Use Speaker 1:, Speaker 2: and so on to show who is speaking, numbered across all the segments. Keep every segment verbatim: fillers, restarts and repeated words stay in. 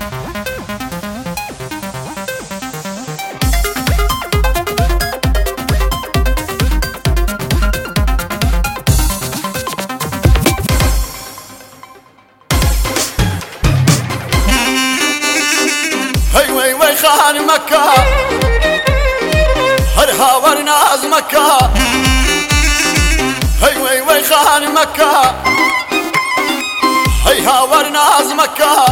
Speaker 1: خان مكة هرها ورناز مكة هي وي وي خان مكة هيها ورناز مكة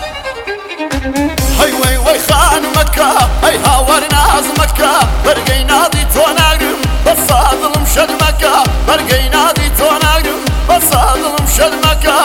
Speaker 1: هي وي وي خان مكة هيها ورناز مكة برقي نادي توناقرم بس ظلم شد مكة برقي نادي توناقرم بس ظلم شد مكة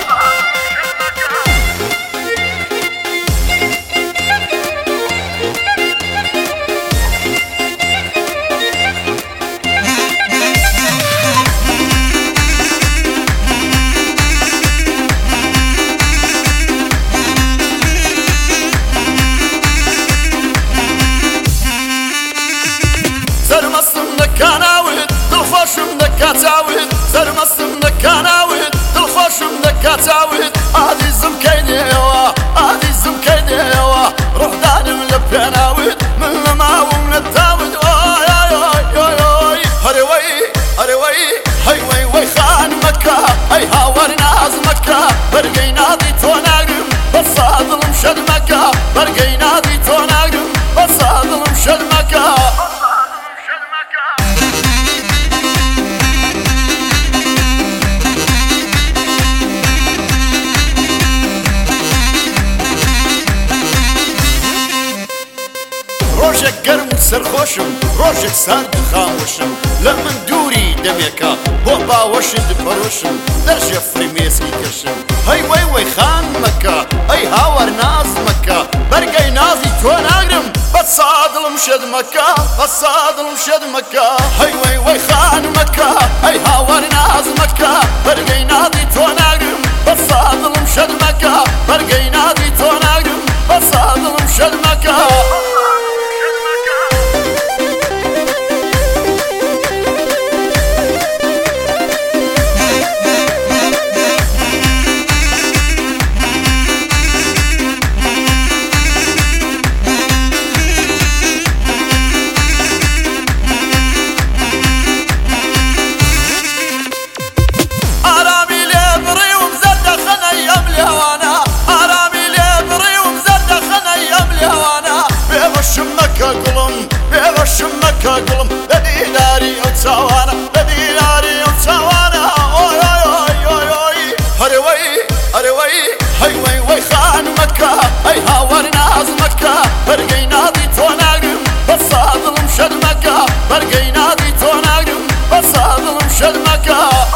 Speaker 1: كاتاويد سرمستم دكاناويد دلخوشم دكاتاويد عزيزم كيديوا عزيزم كيديوا روح دانم لبناويد من لما ومن التاويد اوي اوي اوي اوي هروي هروي هي وي وي خان مكة هي هاور ناز مكة برقي نادي توناقرم بس ظلم شد مكة برقي نادي توناقرم بس ظلم شد مكة روجك گرم سرخوشم روجك سرد خاموشم لمن دوری دميكا بو باوشد پروشم در جفري ميسكي كرشم هي وي وي خان مكة هي هاور ناز مكة برقي نازي توناقرم بس ظلم شد مكة بس ظلم شد مكة هي وي وي خان مكة هي هاور ناز مكة برقي نازي توناقرم بس ظلم شد مكة برقي نازي توناقرم بس ظلم شد مكة قلم بيغشم مكة قلم لدي ناري وتسوانا لدي ناري وتسوانا اوي اوي اوي اوي هروي هروي هي وي وي خان مكة هي هاور ناز مكة برقي نادي توناقرم بس ظلم شد مكة برقي نادي توناقرم بس ظلم شد مكة